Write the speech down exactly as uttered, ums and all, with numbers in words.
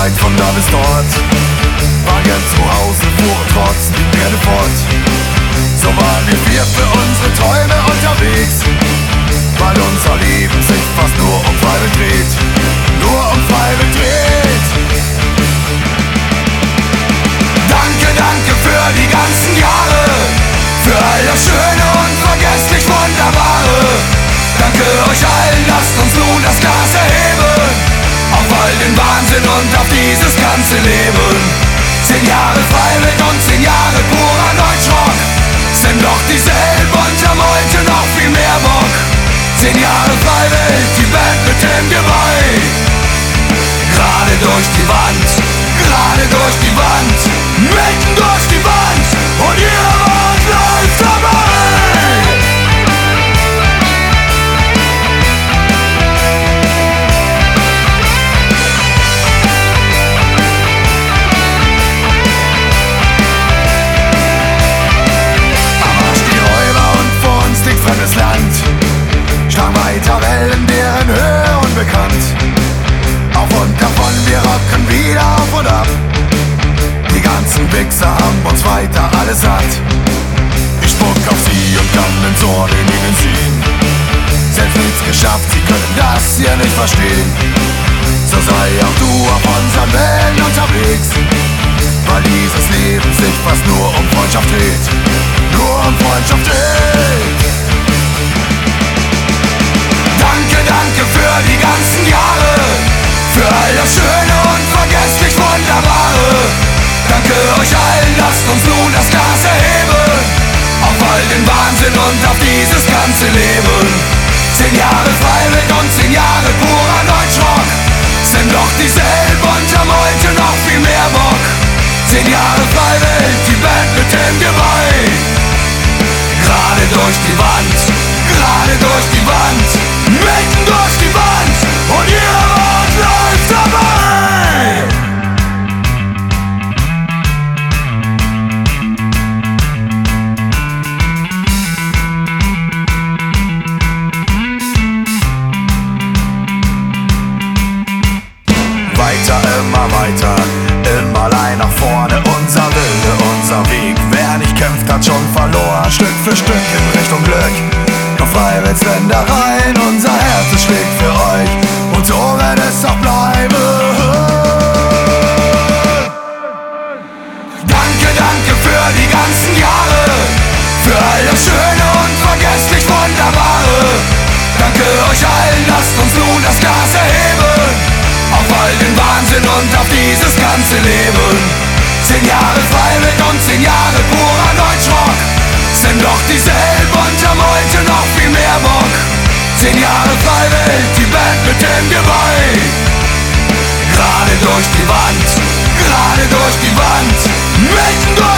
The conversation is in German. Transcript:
weit von da bis dort. Wagen zu Hause fuhren trotz die Pferde fort. So waren wir für unsere Träume unterwegs, weil unser Leben sich fast nur um Freiwild dreht. Nur um Freiwild dreht. Danke, danke für die ganzen Jahre, für all das Schöne und vergesslich Wunderbare. Danke euch allen, lasst uns nun das Glas erheben, auf all den Wahnsinn und auf dieses ganze Leben. Zehn Jahre Freiwild und zehn Jahre purer Deutschrock sind doch dieselben und haben heute noch viel mehr Bock. Zehn Jahre Freiwild, die Band mit dem Geweih. Gerade durch die Wand, gerade durch die Wand, mitten durch die Wand, und ihr wart live dabei. Fremdes Land, schlagen weiter Wellen, deren Höhe unbekannt. Auf und davon, wir rocken wieder auf und ab. Die ganzen Wichser haben uns weiter alles satt. Ich spuck auf sie und kann ins Ohr in ihnen ziehen. Selbst nichts geschafft, sie können das hier nicht verstehen. So sei auch du auf unseren Wellen unterwegs, weil dieses Leben sich fast nur um Freundschaft dreht. Nur um Freundschaft dreht. Danke, danke für die ganzen Jahre, für all das Schöne und vergesslich Wunderbare. Danke euch allen, lasst uns nun das Glas erheben, auf all den Wahnsinn und auf dieses ganze Leben. Zehn Jahre Freiwild und zehn Jahre purer Deutschrock sind doch dieselben und haben heute noch viel mehr Bock. Zehn Jahre Freiwild, die Band mit dem Geweih. Gerade durch die Wand, gerade durch die Wand, mitten durch die Wand, und ihr wart live dabei. Weiter, immer weiter, immer allein nach vorne, unser Wille, unser Weg. Wer nicht kämpft, hat schon verloren, Stück für Stück in Richtung Glück. Nur Freiwilds Ländereien, unser Herz schlägt für euch, und so wird es auch bleiben. Danke, danke für die ganzen Jahre, für all das Schöne und vergesslich Wunderbare. Danke euch allen, lasst uns nun das Glas erheben, auf all den Wahnsinn und auf dieses ganze Leben. Zehn Jahre Freiwild und zehn Jahre purer Deutschrock sind doch dieselben und haben heute noch viel mehr Bock. Zehn Jahre Freiwild, die Band mit dem Geweih. Gerade durch die Wand, gerade durch die Wand, mitten durch